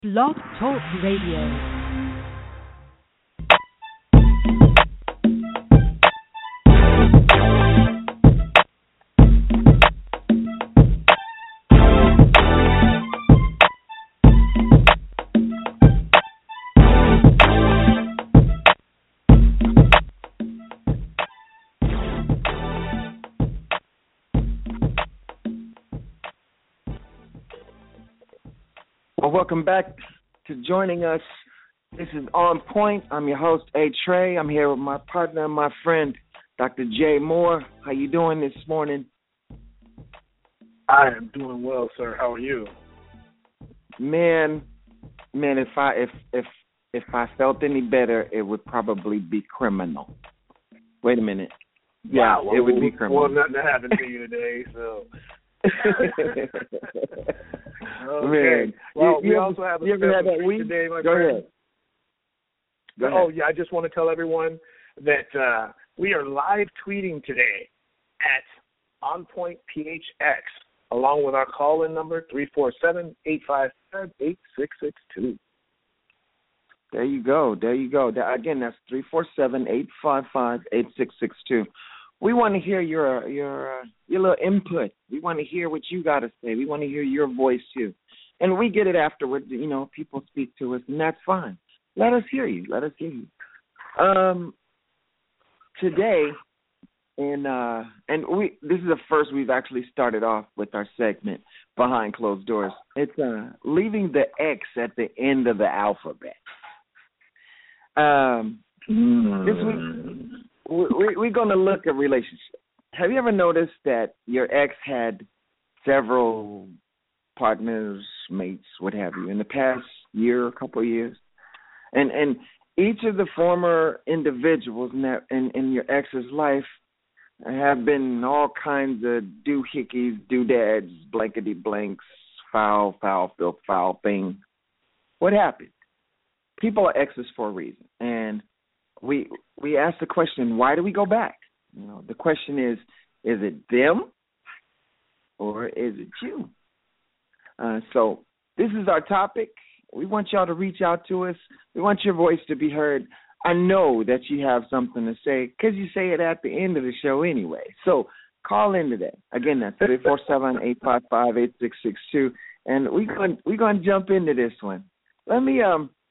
Blog Talk Radio. Well, welcome back to joining us. This is On Point. I'm your host, A. Trey. I'm here with my partner and my friend, Dr. Jay Moore. How you doing this morning? I am doing well, sir. How are you? Man, if I felt any better, it would probably be criminal. Wait a minute. Yeah, wow, well, it would be criminal. Well, nothing happened to you today, so. Okay. Man, well, we also have a special treat today, my Go friend. ahead. Go ahead. Oh, yeah, I just want to tell everyone that we are live tweeting today at OnPointPHX, along with our call-in number, 347-855-8662. There you go. Again, that's 347-855-8662. We want to hear your little input. We want to hear what you got to say. We want to hear your voice too, and we get it afterwards. You know, people speak to us, and that's fine. Let us hear you. Today, and this is the first we've actually started off with our segment Behind Closed Doors. It's leaving the X at the end of the alphabet. This week, we're going to look at relationships. Have you ever noticed that your ex had several partners, mates, what have you, in the past year, a couple of years? And each of the former individuals in your ex's life have been all kinds of doohickeys, doodads, blankety blanks, foul, filth, foul thing. What happened? People are exes for a reason. And we ask the question, why do we go back? You know, the question is it them or is it you? So this is our topic. We want y'all to reach out to us. We want your voice to be heard. I know that you have something to say because you say it at the end of the show anyway. So call in today. Again, that's 347-855-8662. And we're going to jump into this one. Let me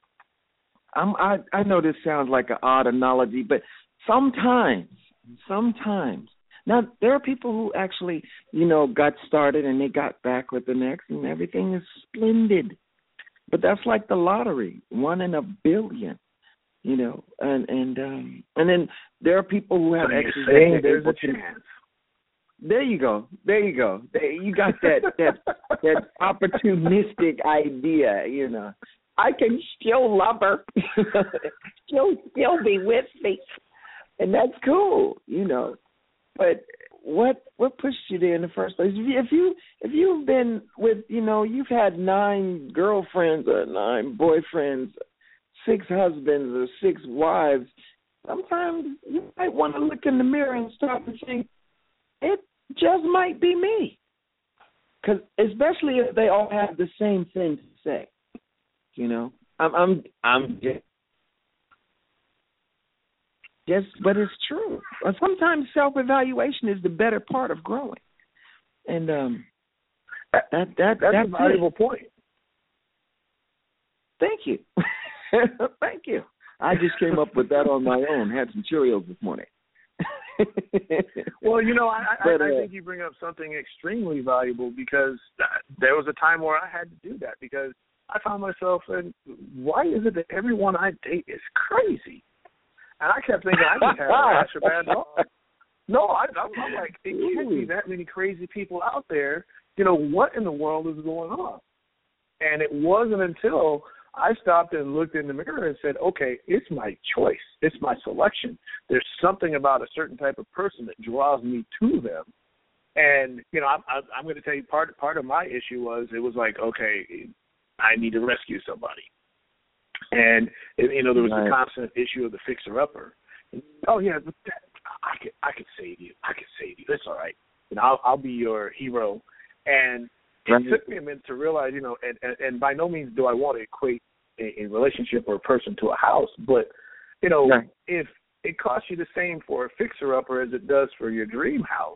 I know this sounds like an odd analogy, but sometimes, now there are people who actually, got started and they got back with the next and everything is splendid. But that's like the lottery, 1 in a billion, and then there are people who have exes. There's a chance. There you go. You got that opportunistic idea, I can still love her. She'll still be with me. And that's cool, But what pushed you there in the first place? If you've been with, you've had 9 girlfriends or 9 boyfriends, 6 husbands or 6 wives, sometimes you might want to look in the mirror and stop and think, it just might be me. 'Cause especially if they all have the same thing to say. I'm just, but it's true. Sometimes self-evaluation is the better part of growing, and that's a valuable point. Thank you, thank you. I just came up with that on my own. Had some Cheerios this morning. Well, I think you bring up something extremely valuable because there was a time where I had to do that because I found myself, and why is it that everyone I date is crazy? And I kept thinking I just had a rash of bad luck. No, I'm like, it can't be that many crazy people out there. What in the world is going on? And it wasn't until I stopped and looked in the mirror and said, okay, it's my choice. It's my selection. There's something about a certain type of person that draws me to them. And, I'm going to tell you part of my issue was it was like, okay, I need to rescue somebody. And, there was a constant issue of the fixer-upper. Oh, yeah, but I could save you. It's all right. I'll be your hero. And it took me a minute to realize, and by no means do I want to equate a relationship or a person to a house, but, if it costs you the same for a fixer-upper as it does for your dream house,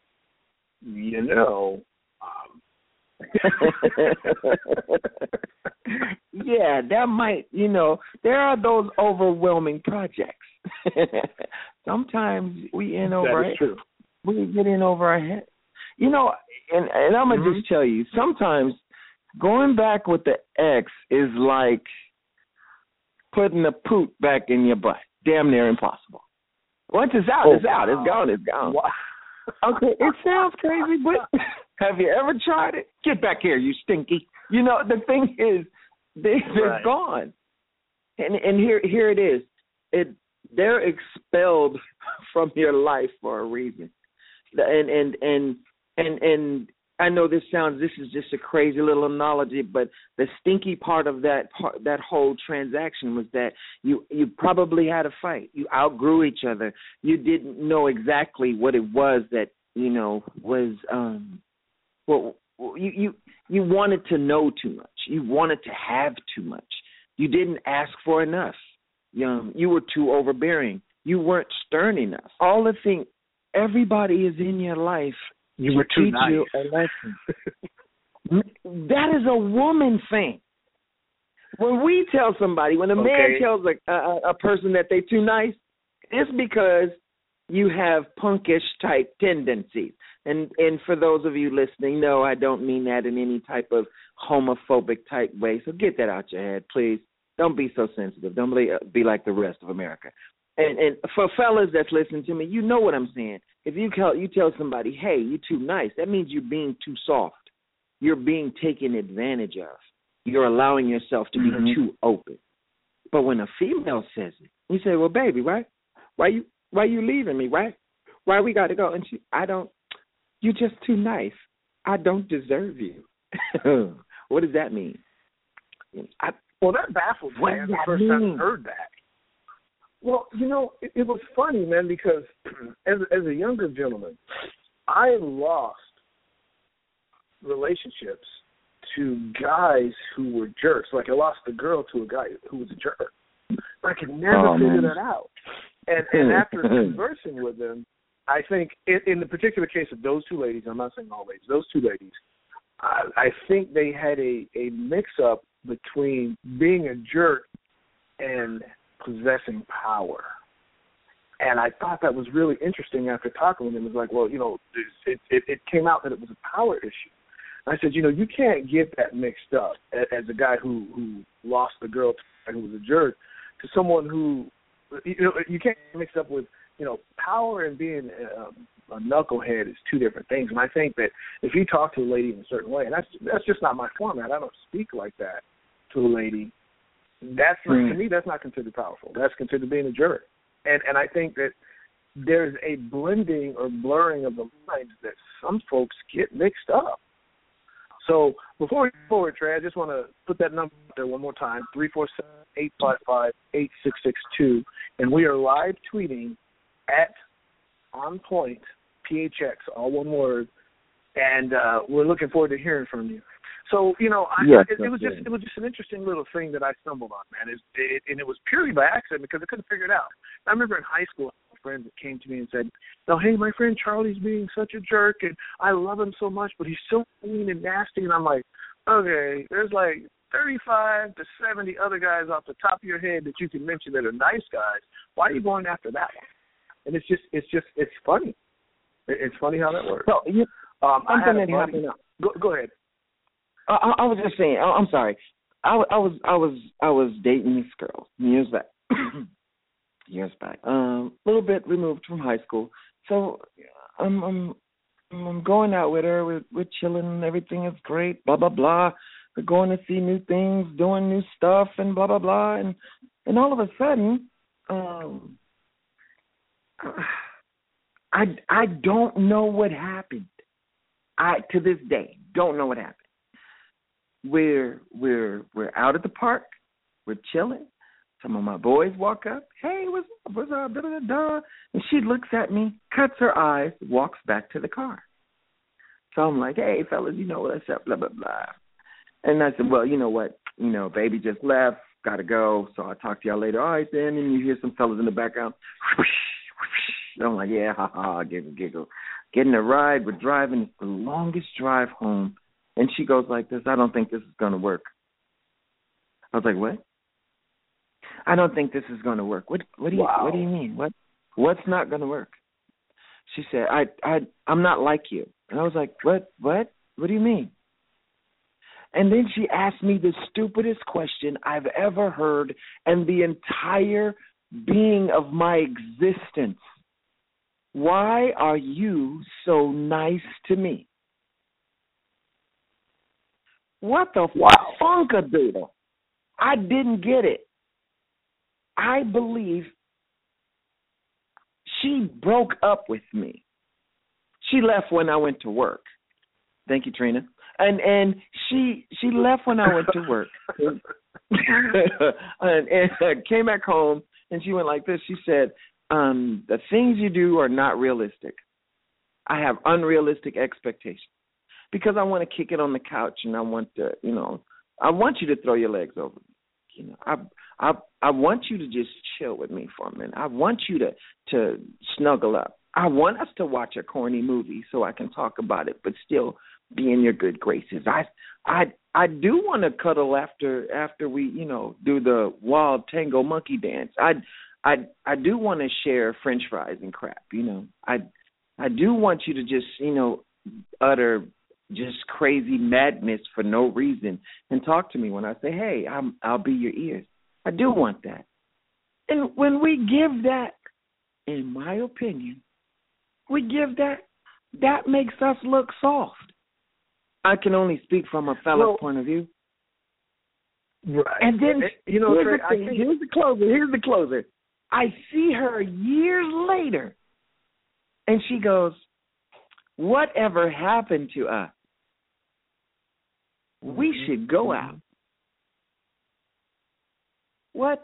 Yeah, that might, there are those overwhelming projects. Sometimes we in over we get in over our head. And I'm going to just tell you, sometimes going back with the ex is like putting a poop back in your butt. Damn near impossible. Once it's out, it's out. It's gone, it's gone. Wow. Okay, it sounds crazy, but have you ever tried it? Get back here, you stinky. The thing is, they're gone. And here it is. They're expelled from your life for a reason. And I know this is just a crazy little analogy, but the stinky part of that whole transaction was that you probably had a fight. You outgrew each other. You didn't know exactly what it was that was you wanted to know too much. You wanted to have too much. You didn't ask for enough. You were too overbearing. You weren't stern enough. All the things. Everybody is in your life. You were too nice. You a lesson. That is a woman thing. When we tell somebody, when a man tells a person that they're too nice, it's because you have punkish type tendencies. And for those of you listening, no, I don't mean that in any type of homophobic type way. So get that out your head, please. Don't be so sensitive. Don't be like the rest of America. And for fellas that's listening to me, you know what I'm saying. If you tell somebody, hey, you're too nice, that means you're being too soft. You're being taken advantage of. You're allowing yourself to be too open. But when a female says it, you say, well, baby, right? Why you leaving me, right? Why we got to go? And you're just too nice. I don't deserve you. What does that mean? That baffled me the first time I heard that. Well, it was funny, man, because as a younger gentleman, I lost relationships to guys who were jerks. Like I lost a girl to a guy who was a jerk. I could never figure that out. And after conversing with them, I think in the particular case of those two ladies, I'm not saying all ladies, those two ladies, I think they had a mix-up between being a jerk and possessing power. And I thought that was really interesting after talking with him. It was like, well, it came out that it was a power issue. And I said, you can't get that mixed up as a guy who lost the girl who was a jerk to someone who, you can't mix up with, power and being a knucklehead is two different things. And I think that if you talk to a lady in a certain way, and that's just not my format, I don't speak like that to a lady, that's to me, that's not considered powerful. That's considered being a jerk. And I think that there's a blending or blurring of the lines that some folks get mixed up. So before we go forward, Trey, I just want to put that number there one more time, 347-855-8662. And we are live tweeting at OnPoint PHX, all one word. And we're looking forward to hearing from you. So, it was just an interesting little thing that I stumbled on, man. And it was purely by accident because I couldn't figure it out. I remember in high school, a friend that came to me and said, hey, my friend Charlie's being such a jerk, and I love him so much, but he's so mean and nasty. And I'm like, okay, there's like 35 to 70 other guys off the top of your head that you can mention that are nice guys. Why are you going after that one? And it's funny. It's funny how that works. Something that happened. Go ahead. I was just saying. I'm sorry. I was dating this girl years back. A little bit removed from high school. So I'm going out with her. We're chilling and everything is great. Blah blah blah. We're going to see new things, doing new stuff, and blah blah blah. And all of a sudden, I don't know what happened. I to this day don't know what happened. We're out at the park. We're chilling. Some of my boys walk up. Hey, what's up? Da, da, da, da. And she looks at me, cuts her eyes, walks back to the car. So I'm like, hey, fellas, you know what's up, blah, blah, blah. And I said, well, you know what? You know, baby just left, got to go. So I'll talk to y'all later. All right, then. And you hear some fellas in the background. I'm like, yeah, ha-ha, giggle. Getting a ride, we're driving. It's the longest drive home. And she goes like this, I don't think this is going to work. I was like, what? I don't think this is going to work. What do you mean? What's not going to work? She said, I'm not like you. And I was like, what? What do you mean? And then she asked me the stupidest question I've ever heard in the entire being of my existence. Why are you so nice to me? What the funkadoodle? I didn't get it. I believe she broke up with me. She left when I went to work. Thank you, Trina. And she left when I went to work. and came back home, and she went like this. She said, the things you do are not realistic. I have unrealistic expectations because I want to kick it on the couch, and I want to, I want you to throw your legs over me. I want you to just chill with me for a minute. I want you to snuggle up. I want us to watch a corny movie so I can talk about it, but still be in your good graces. I do want to cuddle after we, do the wild tango monkey dance. I do want to share French fries and crap. I do want you to just, utter just crazy madness for no reason and talk to me when I say, hey, I'll be your ears. I do want that. And when we give that, in my opinion, that makes us look soft. I can only speak from a fellow's point of view. Right. And then, Trey, here's the closer. I see her years later, and she goes, whatever happened to us? We should go out. What?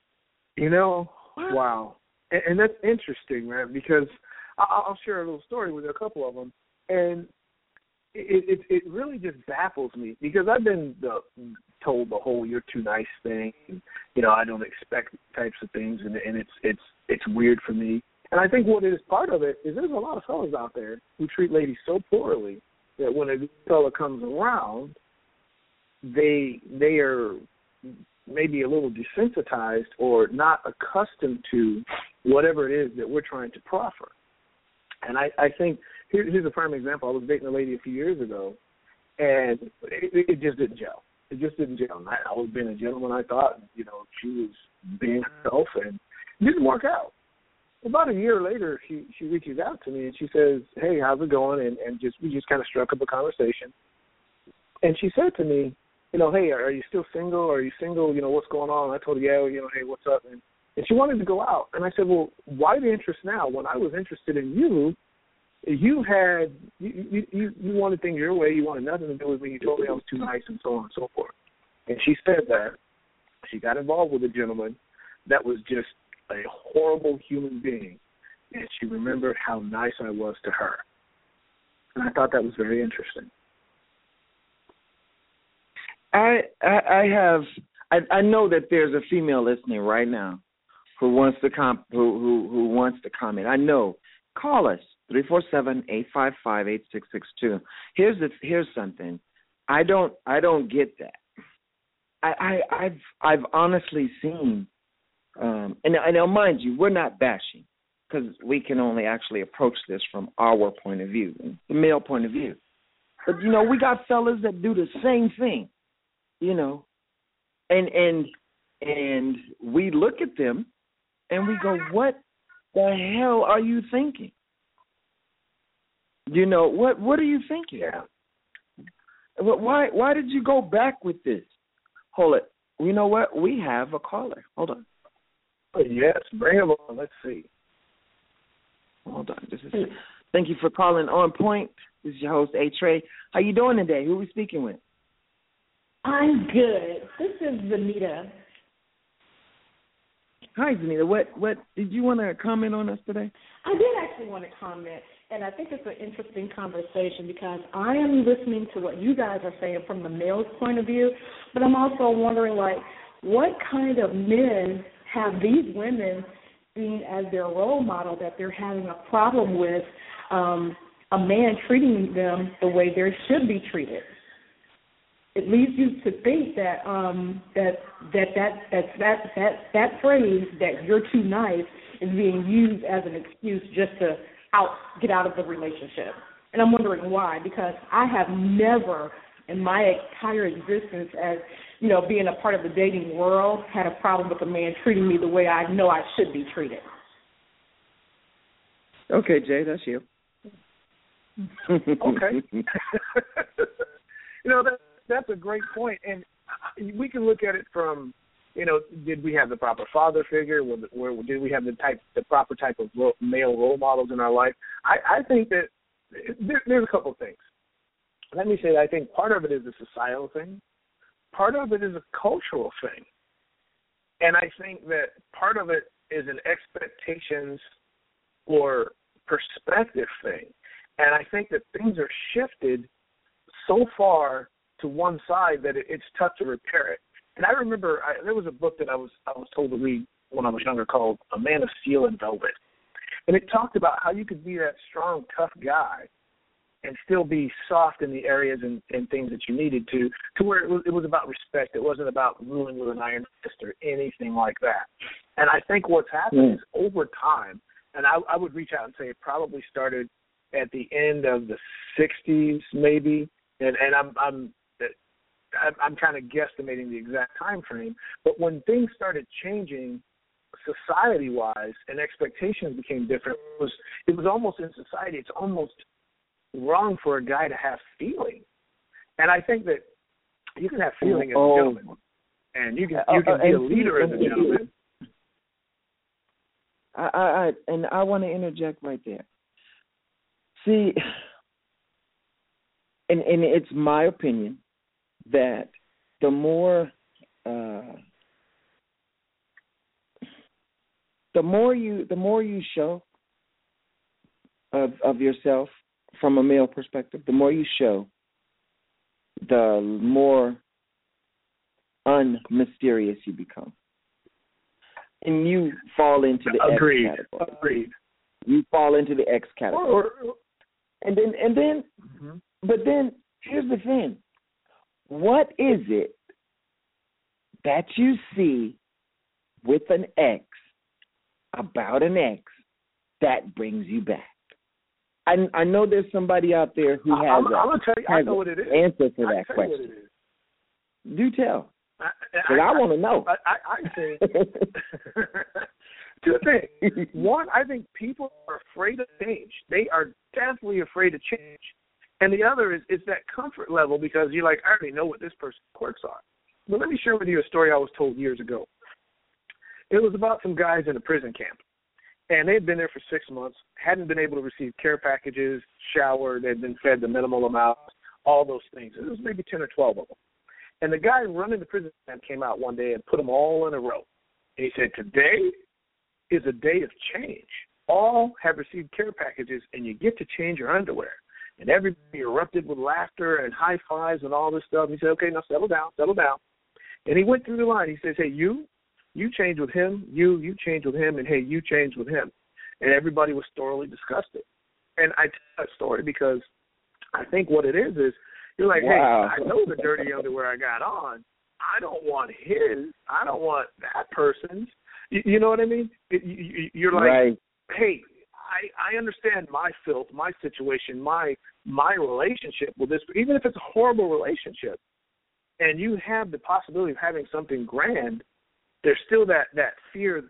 Wow. And that's interesting, man, because I'll share a little story with a couple of them, and it really just baffles me because I've been told the whole "you're too nice" thing, and, I don't expect types of things, and it's weird for me. And I think what is part of it is there's a lot of fellas out there who treat ladies so poorly that when a fella comes around, they are maybe a little desensitized or not accustomed to whatever it is that we're trying to proffer. And I think here's a prime example. I was dating a lady a few years ago, and it just didn't gel. It just didn't gel. I was being a gentleman, I thought. She was being herself, and it didn't work out. About a year later, she reaches out to me, and she says, hey, how's it going? And we just kind of struck up a conversation. And she said to me, hey, are you still single? Are you single? What's going on? And I told her, yeah, hey, what's up? And she wanted to go out. And I said, well, why the interest now? When I was interested in you, you wanted things your way. You wanted nothing to do with me. You told me I was too nice and so on and so forth. And she said that she got involved with a gentleman that was just a horrible human being. And she remembered how nice I was to her. And I thought that was very interesting. I know that there's a female listening right now who wants to who wants to comment. I know. Call us 347-855-8662. Here's something. I don't get that. I've honestly seen, and now mind you, we're not bashing because we can only actually approach this from our point of view, the male point of view. But we got fellas that do the same thing. And we look at them and we go, what the hell are you thinking? What are you thinking? Yeah. Why did you go back with this? Hold it. You know what? We have a caller. Hold on. Yes, bring him on. Let's see. Hold on. Thank you for calling On Point. This is your host, A. Trey. How you doing today? Who are we speaking with? I'm good. This is Vanita. Hi, Zanita. What did you want to comment on us today? I did actually want to comment, and I think it's an interesting conversation because I am listening to what you guys are saying from the male's point of view, but I'm also wondering, like, what kind of men have these women seen as their role model that they're having a problem with a man treating them the way they should be treated? It leads you to think that that phrase that you're too nice is being used as an excuse just to get out of the relationship. And I'm wondering why, because I have never in my entire existence as, you know, being a part of the dating world had a problem with a man treating me the way I know I should be treated. Okay, Jay, that's you. Okay. You know, that's a great point, and we can look at it from, you know, did we have the proper father figure? Did we have the proper type of male role models in our life? I think that there's a couple of things. Let me say that I think part of it is a societal thing. Part of it is a cultural thing. And I think that part of it is an expectations or perspective thing. And I think that things are shifted so far to one side that it's tough to repair it. And I remember there was a book that I was told to read when I was younger called A Man of Steel and Velvet. And it talked about how you could be that strong, tough guy and still be soft in the areas and things that you needed to where it was about respect. It wasn't about ruling with an iron fist or anything like that. And I think what's happened is over time, and I would reach out and say it probably started at the end of the 60s maybe, and I'm kind of guesstimating the exact time frame, but when things started changing society-wise and expectations became different, it was almost in society, it's almost wrong for a guy to have feeling. And I think that you can have feeling as a gentleman, and you can be a leader as a gentleman. I want to interject right there. See, and it's my opinion that the more you show of yourself from a male perspective, the more you show, the more unmysterious you become, and you fall into the X category. Agreed. You fall into the X category, and then, but then here's the thing. What is it that you see with an X about an X that brings you back? I know there's somebody out there who has an answer for that question. Do tell. Because I want to know. I think two things. One, I think people are afraid of change. They are definitely afraid of change. And the other is that comfort level because you're like, I already know what this person's quirks are. But let me share with you a story I was told years ago. It was about some guys in a prison camp. And they had been there for 6 months, hadn't been able to receive care packages, shower, they'd been fed the minimal amount, all those things. It was maybe 10 or 12 of them. And the guy running the prison camp came out one day and put them all in a row. And he said, today is a day of change. All have received care packages, and you get to change your underwear. And everybody erupted with laughter and high fives and all this stuff. He said, okay, now settle down. And he went through the line. He says, hey, you change with him, you change with him, and hey, you change with him. And everybody was thoroughly disgusted. And I tell that story because I think what it is you're like, wow. Hey, I know the dirty underwear I got on. I don't want his. I don't want that person's. You know what I mean? You're like, right. Hey, I understand my filth, my situation, my relationship with this, even if it's a horrible relationship, and you have the possibility of having something grand, there's still that fear,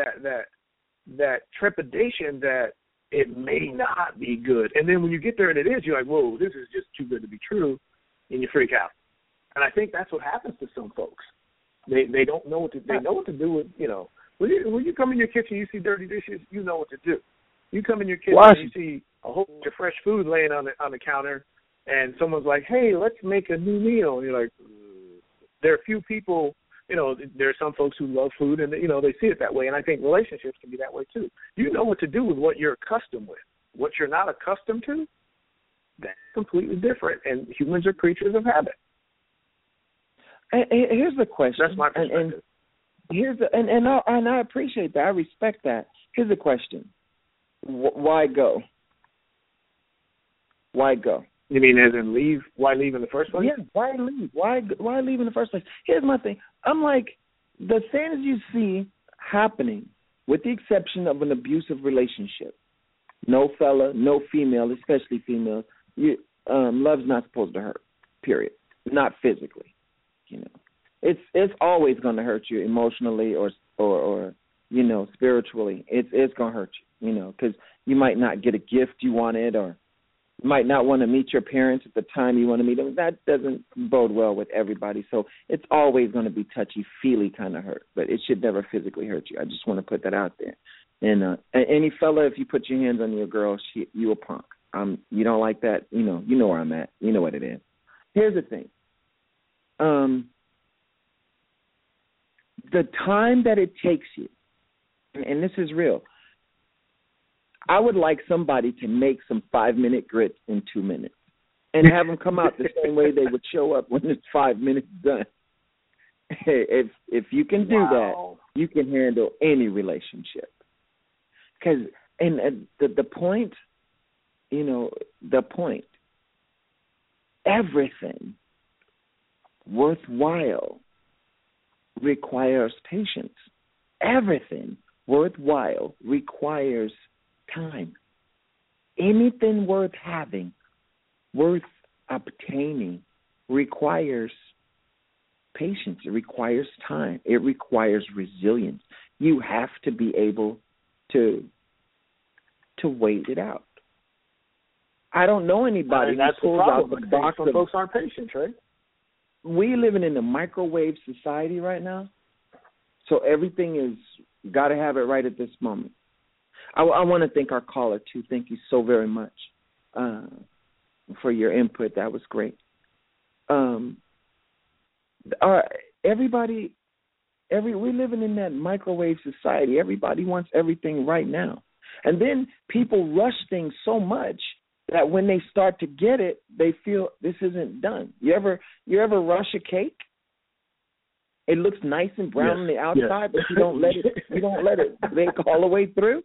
that trepidation that it may not be good. And then when you get there and it is, you're like, whoa, this is just too good to be true, and you freak out. And I think that's what happens to some folks. They don't know what to. They know what to do with, you know. When you come in your kitchen, you see dirty dishes, you know what to do. You come in your kitchen, and you see a whole bunch of fresh food laying on the counter, and someone's like, hey, let's make a new meal. And you're like, there are few people there are some folks who love food and, they see it that way. And I think relationships can be that way too. You know what to do with what you're accustomed with. What you're not accustomed to, that's completely different. And humans are creatures of habit. And here's the question. That's my perspective. And I appreciate that. I respect that. Here's the question. Why go? Why go? You mean as in leave? Why leave in the first place? Yeah, why leave? Why leave in the first place? Here's my thing. I'm like, the things you see happening, with the exception of an abusive relationship, no fella, no female, especially females, love's not supposed to hurt, period. Not physically, It's always going to hurt you emotionally or spiritually. It's going to hurt you, because you might not get a gift you wanted, or you might not want to meet your parents at the time you want to meet them. That doesn't bode well with everybody. So it's always going to be touchy-feely kind of hurt, but it should never physically hurt you. I just want to put that out there. And any fella, if you put your hands on your girl, you a punk. You don't like that, you know where I'm at. You know what it is. Here's the thing. The time that it takes you, and this is real, I would like somebody to make some 5-minute grits in 2 minutes and have them come out the same way they would show up when it's 5 minutes done. If you can do that, you can handle any relationship. Because the point, everything worthwhile requires patience. Everything worthwhile requires time. Anything worth having, worth obtaining, requires patience. It requires time. It requires resilience. You have to be able to wait it out. I don't know anybody who pulls out the box. Some folks aren't patient, right? We living in a microwave society right now, so everything is got to have it right at this moment. I want to thank our caller too. Thank you so very much for your input. That was great. We're living in that microwave society. Everybody wants everything right now, and then people rush things so much that when they start to get it, they feel this isn't done. You ever rush a cake? It looks nice and brown on the outside, but you don't let it bake all the way through.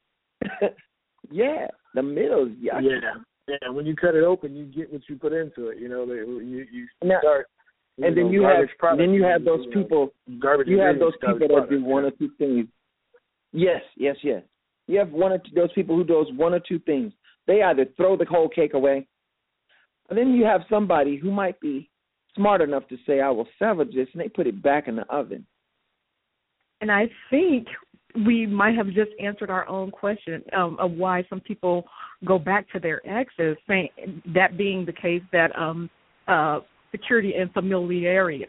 Yeah, the middle's yucky. Yeah. When you cut it open, you get what you put into it. You start. And then you have those people. You have those people that do one or two things. Yes. You have those people who does one or two things. They either throw the whole cake away, and then you have somebody who might be smart enough to say, I will salvage this, and they put it back in the oven. And I think we might have just answered our own question of why some people go back to their exes, saying that being the case that security and familiarity,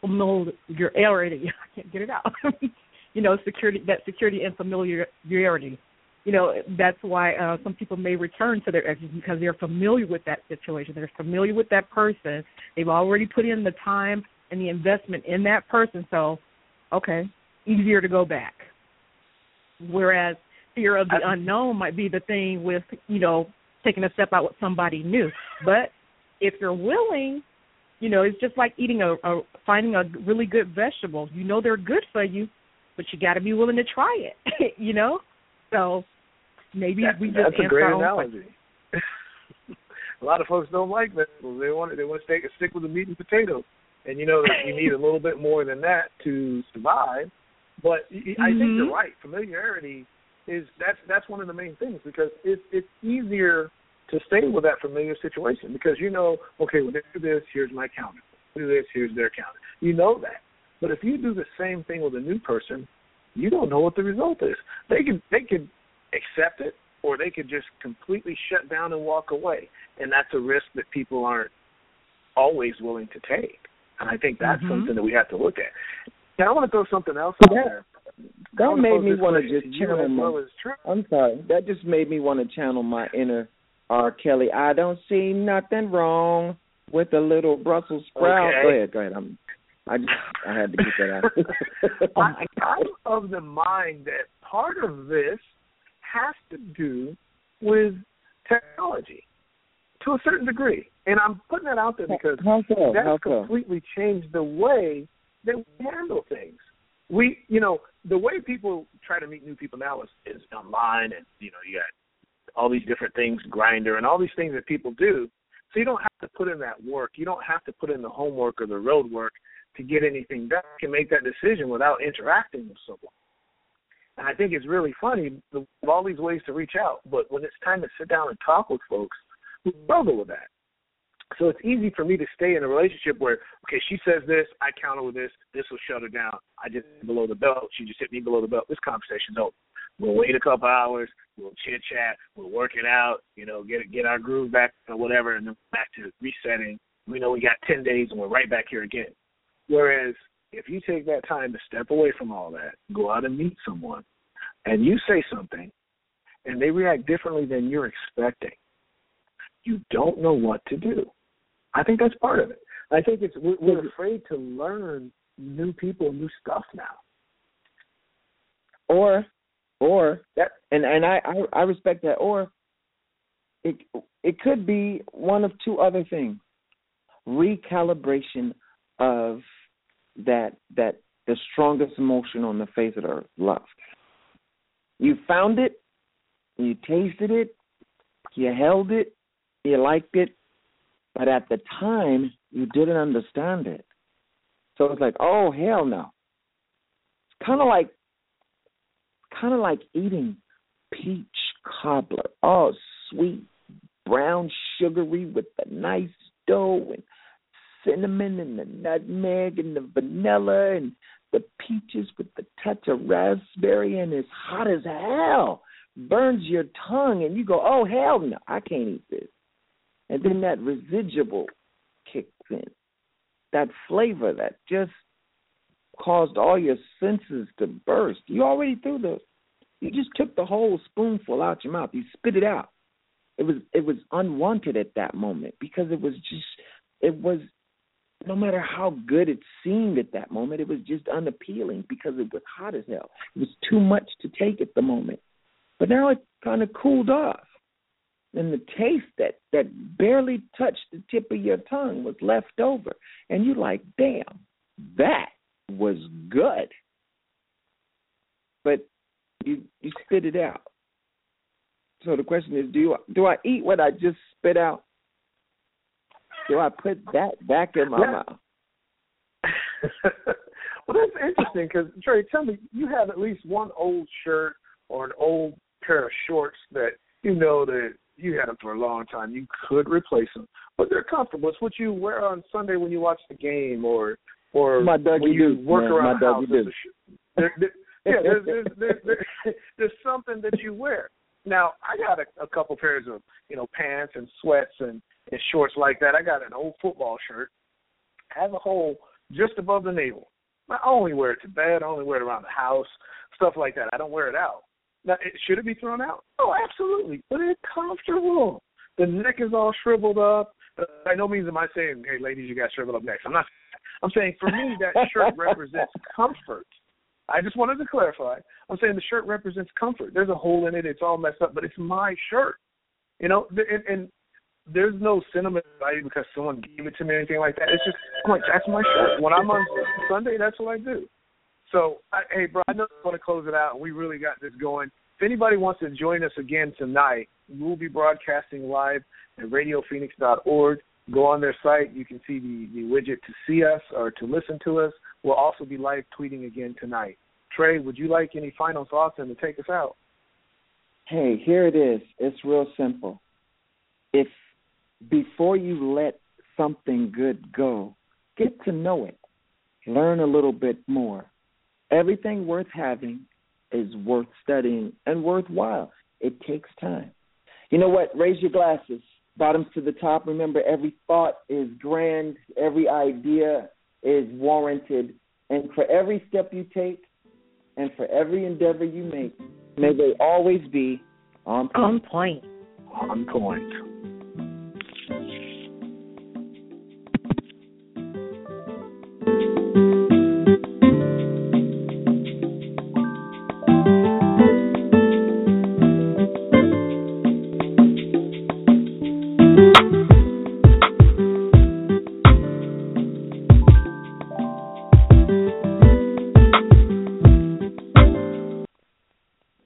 I can't get it out, security and familiarity. That's why some people may return to their exes, because they're familiar with that situation. They're familiar with that person. They've already put in the time and the investment in that person. So, okay, easier to go back. Whereas fear of the unknown might be the thing with, taking a step out with somebody new. But if you're willing, it's just like eating finding a really good vegetable. They're good for you, but you got to be willing to try it, So maybe we just that's a great analogy. A lot of folks don't like vegetables. They want to stick with the meat and potatoes, and that you need a little bit more than that to survive. But I think you're right. Familiarity that's one of the main things, because it's easier to stay with that familiar situation because okay, when they do this, here's my counter. Do this, here's their counter. You know that. But if you do the same thing with a new person, you don't know what the result is. They could accept it, or they could just completely shut down and walk away. And that's a risk that people aren't always willing to take. And I think that's something that we have to look at. Now, I want to throw something else out there. That made me want to just channel I'm sorry. That just made me want to channel my inner R. Kelly. I don't see nothing wrong with a little Brussels sprout. Okay. Go ahead. I had to get that out. I'm of the mind that part of this has to do with technology to a certain degree. And I'm putting that out there because that's completely changed the way that we handle things. The way people try to meet new people now is online, and, you got all these different things, Grindr, and all these things that people do. So you don't have to put in that work. You don't have to put in the homework or the road work to get anything done. You can make that decision without interacting with someone. And I think it's really funny, all these ways to reach out, but when it's time to sit down and talk with folks, we struggle with that. So it's easy for me to stay in a relationship where, okay, she says this, I counter with this will shut her down. I just hit below the belt, she just hit me below the belt. This conversation's over. We'll wait a couple hours, we'll chit-chat, we'll work it out, get our groove back or whatever, and then back to resetting. We know we got 10 days and we're right back here again. Whereas if you take that time to step away from all that, go out and meet someone, and you say something, and they react differently than you're expecting, you don't know what to do. I think that's part of it. I think we're afraid to learn new people, new stuff now. Or that, and I respect that. Or it could be one of two other things: recalibration of that the strongest emotion on the face of the earth, love. You found it, you tasted it, you held it, you liked it, but at the time you didn't understand it. So it's like, oh hell no. It's kind of like eating peach cobbler. Oh, sweet, brown, sugary with the nice dough and cinnamon and the nutmeg and the vanilla and the peaches with the touch of raspberry, and it's hot as hell. Burns your tongue, and you go, oh, hell no, I can't eat this. And then that residual kicks in, that flavor that just caused all your senses to burst. You already threw you just took the whole spoonful out your mouth. You spit it out. It was unwanted at that moment because it was no matter how good it seemed at that moment, it was just unappealing because it was hot as hell. It was too much to take at the moment. But now it kind of cooled off. And the taste that barely touched the tip of your tongue was left over. And you're like, damn, that was good. But you spit it out. So the question is, do I eat what I just spit out? Do I put that back in my mouth? Well, that's interesting because, Trey, tell me, you have at least one old shirt or an old pair of shorts that you know that you had them for a long time. You could replace them, but they're comfortable. It's what you wear on Sunday when you watch the game or when you work around the house. There's something that you wear. Now, I got a couple pairs of pants and sweats and shorts like that. I got an old football shirt. I have a hole just above the navel. I only wear it to bed. I only wear it around the house, stuff like that. I don't wear it out. Now, should it be thrown out? Oh, absolutely. But it's comfortable. The neck is all shriveled up. By no means am I saying, hey, ladies, you got shriveled up necks. I'm saying for me that shirt represents comfort. I just wanted to clarify. I'm saying the shirt represents comfort. There's a hole in it. It's all messed up, but it's my shirt. And there's no sentimental value because someone gave it to me or anything like that. It's just, I'm like, that's my shirt. When I'm on Sunday, that's what I do. So, hey, bro, I know I want to close it out, and we really got this going. If anybody wants to join us again tonight, we'll be broadcasting live at radiophoenix.org. Go on their site. You can see the widget to see us or to listen to us. We'll also be live tweeting again tonight. Trey, would you like any final thoughts and to take us out? Hey, here it is. It's real simple. If before you let something good go, get to know it. Learn a little bit more. Everything worth having is worth studying and worthwhile. It takes time. You know what? Raise your glasses. Bottoms to the top. Remember, every thought is grand. Every idea is warranted. And for every step you take and for every endeavor you make, may they always be on point. On point. On point.